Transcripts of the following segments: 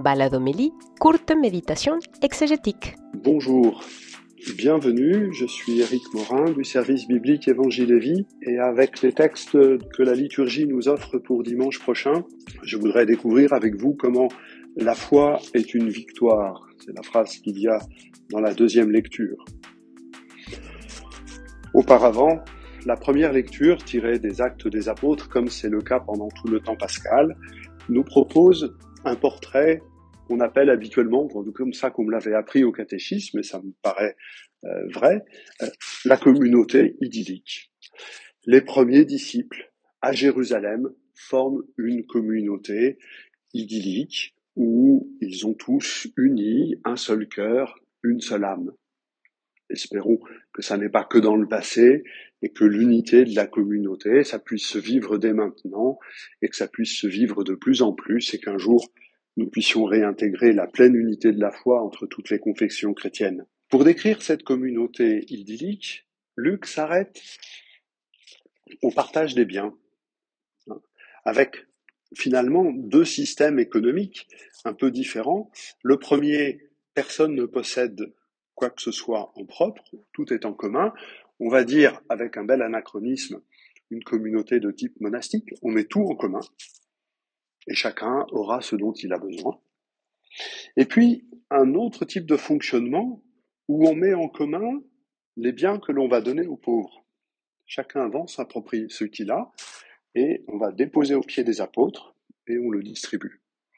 Baladomélie, courte méditation exégétique. Bonjour, bienvenue, je suis Éric Morin du service biblique Évangile et Vie et avec les textes que la liturgie nous offre pour dimanche prochain, je voudrais découvrir avec vous comment la foi est une victoire. C'est la phrase qu'il y a dans la deuxième lecture. Auparavant, la première lecture, tirée des Actes des Apôtres, comme c'est le cas pendant tout le temps pascal, nous propose un portrait qu'on appelle habituellement, comme ça qu'on me l'avait appris au catéchisme, et ça me paraît vrai, la communauté idyllique. Les premiers disciples à Jérusalem forment une communauté idyllique où ils ont tous uni un seul cœur, une seule âme. Espérons que ça n'est pas que dans le passé et que l'unité de la communauté, ça puisse se vivre dès maintenant et que ça puisse se vivre de plus en plus et qu'un jour, nous puissions réintégrer la pleine unité de la foi entre toutes les confessions chrétiennes. Pour décrire cette communauté idyllique, Luc s'arrête au partage des biens, avec finalement deux systèmes économiques un peu différents. Le premier, personne ne possède quoi que ce soit en propre, tout est en commun. On va dire, avec un bel anachronisme, une communauté de type monastique, on met tout en commun, et chacun aura ce dont il a besoin. Et puis, un autre type de fonctionnement, où on met en commun les biens que l'on va donner aux pauvres. Chacun vend ce qu'il a, et on va déposer aux pieds des apôtres, et on le distribue.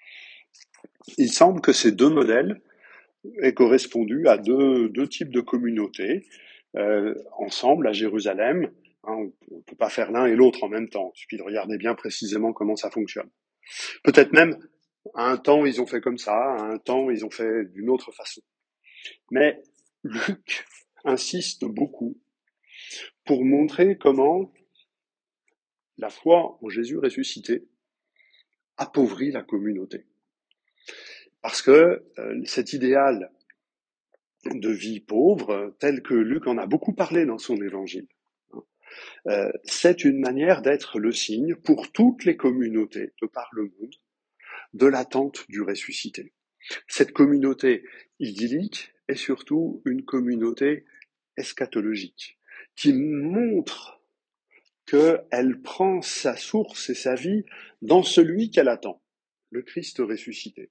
Il semble que ces deux modèles aient correspondu à deux types de communautés, ensemble à Jérusalem. On ne peut pas faire l'un et l'autre en même temps, il suffit de regarder bien précisément comment ça fonctionne. Peut-être même, à un temps ils ont fait comme ça, à un temps ils ont fait d'une autre façon. Mais Luc insiste beaucoup pour montrer comment la foi en Jésus ressuscité appauvrit la communauté. Parce que cet idéal de vie pauvre, tel que Luc en a beaucoup parlé dans son évangile, c'est une manière d'être le signe pour toutes les communautés de par le monde de l'attente du ressuscité. Cette communauté idyllique est surtout une communauté eschatologique qui montre qu'elle prend sa source et sa vie dans celui qu'elle attend, le Christ ressuscité.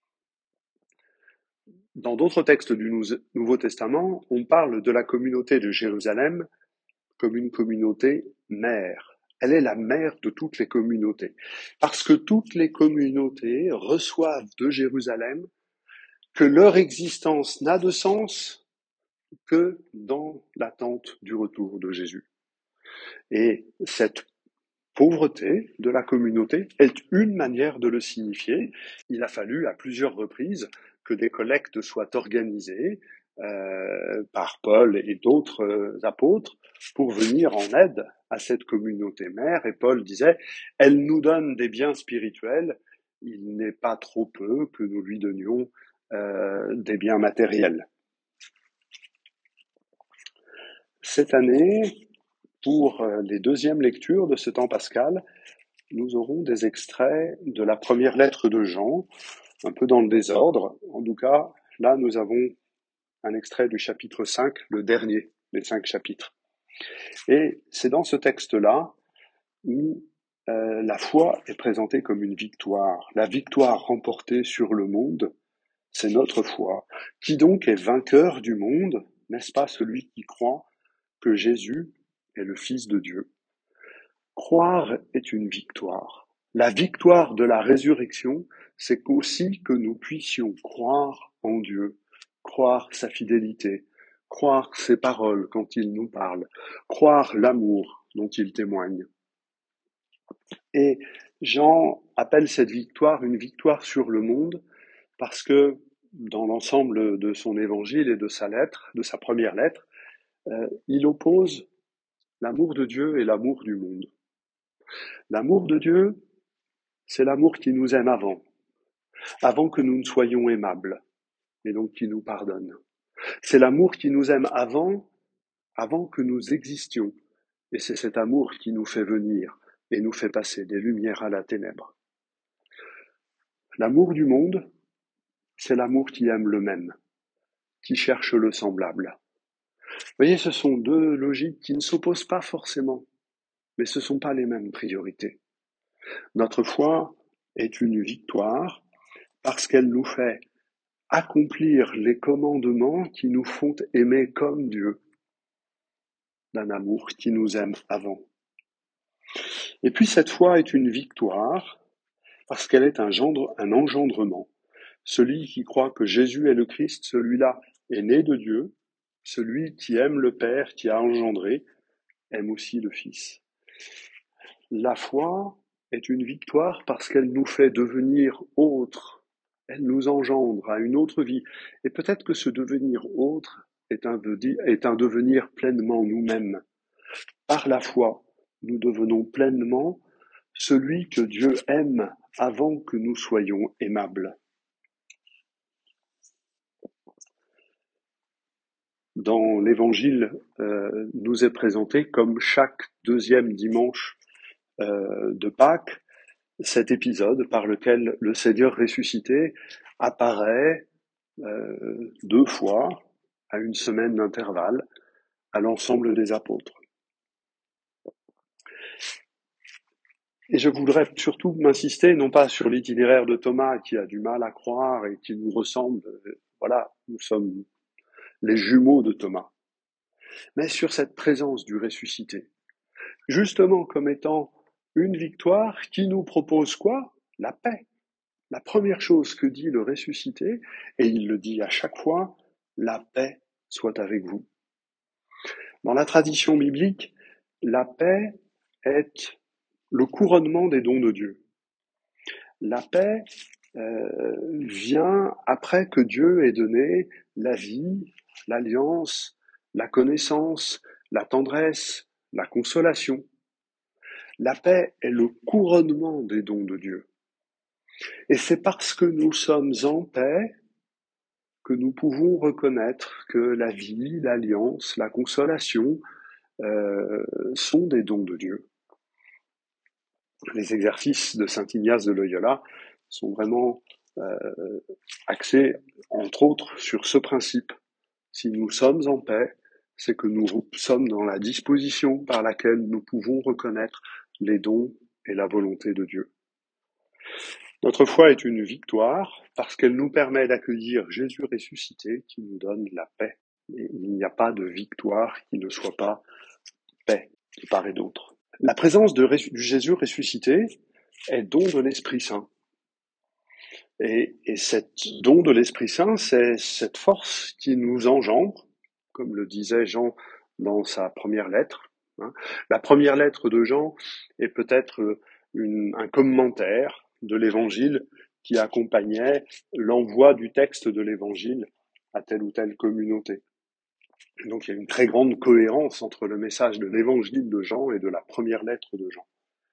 Dans d'autres textes du Nouveau Testament, on parle de la communauté de Jérusalem comme une communauté mère. Elle est la mère de toutes les communautés. Parce que toutes les communautés reçoivent de Jérusalem que leur existence n'a de sens que dans l'attente du retour de Jésus. Et cette pauvreté de la communauté est une manière de le signifier. Il a fallu à plusieurs reprises que des collectes soient organisées par Paul et d'autres apôtres pour venir en aide à cette communauté mère. Et Paul disait, elle nous donne des biens spirituels, il n'est pas trop peu que nous lui donnions des biens matériels. Cette année, pour les deuxièmes lectures de ce temps pascal, nous aurons des extraits de la première lettre de Jean, un peu dans le désordre. En tout cas, là, nous avons un extrait du chapitre 5, le dernier des 5 chapitres. Et c'est dans ce texte-là où la foi est présentée comme une victoire. La victoire remportée sur le monde, c'est notre foi. Qui donc est vainqueur du monde? N'est-ce pas celui qui croit que Jésus est le Fils de Dieu? Croire est une victoire. La victoire de la résurrection, c'est aussi que nous puissions croire en Dieu, croire sa fidélité, croire ses paroles quand il nous parle, croire l'amour dont il témoigne. Et Jean appelle cette victoire une victoire sur le monde parce que dans l'ensemble de son évangile et de sa lettre, de sa première lettre, il oppose l'amour de Dieu et l'amour du monde. L'amour de Dieu, c'est l'amour qui nous aime avant que nous ne soyons aimables, et donc qui nous pardonne. C'est l'amour qui nous aime avant que nous existions, et c'est cet amour qui nous fait venir et nous fait passer des lumières à la ténèbre. L'amour du monde, c'est l'amour qui aime le même, qui cherche le semblable. Vous voyez, ce sont deux logiques qui ne s'opposent pas forcément, mais ce ne sont pas les mêmes priorités. Notre foi est une victoire parce qu'elle nous fait accomplir les commandements qui nous font aimer comme Dieu, d'un amour qui nous aime avant. Et puis cette foi est une victoire parce qu'elle est un engendrement. Celui qui croit que Jésus est le Christ, celui-là est né de Dieu. Celui qui aime le Père, qui a engendré, aime aussi le Fils. La foi est une victoire parce qu'elle nous fait devenir autres. Elle nous engendre à une autre vie. Et peut-être que ce devenir autre est un devenir pleinement nous-mêmes. Par la foi, nous devenons pleinement celui que Dieu aime avant que nous soyons aimables. Dans l'Évangile, nous est présenté comme chaque deuxième dimanche de Pâques, cet épisode par lequel le Seigneur ressuscité apparaît 2 fois à une semaine d'intervalle à l'ensemble des apôtres. Et je voudrais surtout m'insister non pas sur l'itinéraire de Thomas qui a du mal à croire et qui nous ressemble, voilà, nous sommes les jumeaux de Thomas, mais sur cette présence du ressuscité, justement comme étant une victoire qui nous propose quoi? La paix. La première chose que dit le ressuscité, et il le dit à chaque fois, la paix soit avec vous. Dans la tradition biblique, la paix est le couronnement des dons de Dieu. La paix vient après que Dieu ait donné la vie, l'alliance, la connaissance, la tendresse, la consolation. La paix est le couronnement des dons de Dieu. Et c'est parce que nous sommes en paix que nous pouvons reconnaître que la vie, l'alliance, la consolation sont des dons de Dieu. Les exercices de saint Ignace de Loyola sont vraiment axés, entre autres, sur ce principe. Si nous sommes en paix, c'est que nous sommes dans la disposition par laquelle nous pouvons reconnaître les dons et la volonté de Dieu. Notre foi est une victoire parce qu'elle nous permet d'accueillir Jésus ressuscité qui nous donne la paix. Et il n'y a pas de victoire qui ne soit pas paix de part et d'autre. La présence du Jésus ressuscité est don de l'Esprit Saint. Et cet don de l'Esprit Saint, c'est cette force qui nous engendre, comme le disait Jean dans sa première lettre. La première lettre de Jean est peut-être un commentaire de l'Évangile qui accompagnait l'envoi du texte de l'Évangile à telle ou telle communauté. Donc il y a une très grande cohérence entre le message de l'Évangile de Jean et de la première lettre de Jean.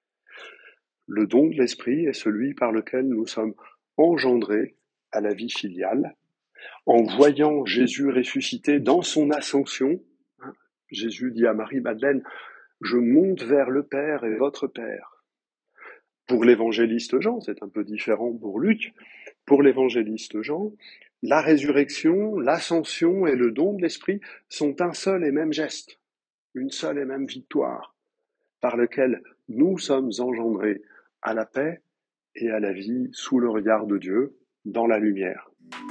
Le don de l'Esprit est celui par lequel nous sommes engendrés à la vie filiale, en voyant Jésus ressuscité dans son ascension. Jésus dit à Marie-Madeleine, « Je monte vers le Père et votre Père ». Pour l'évangéliste Jean, c'est un peu différent pour Luc, pour l'évangéliste Jean, la résurrection, l'ascension et le don de l'Esprit sont un seul et même geste, une seule et même victoire, par lequel nous sommes engendrés à la paix et à la vie sous le regard de Dieu, dans la lumière.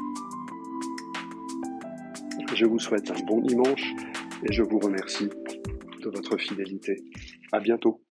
Je vous souhaite un bon dimanche et je vous remercie de votre fidélité. À bientôt.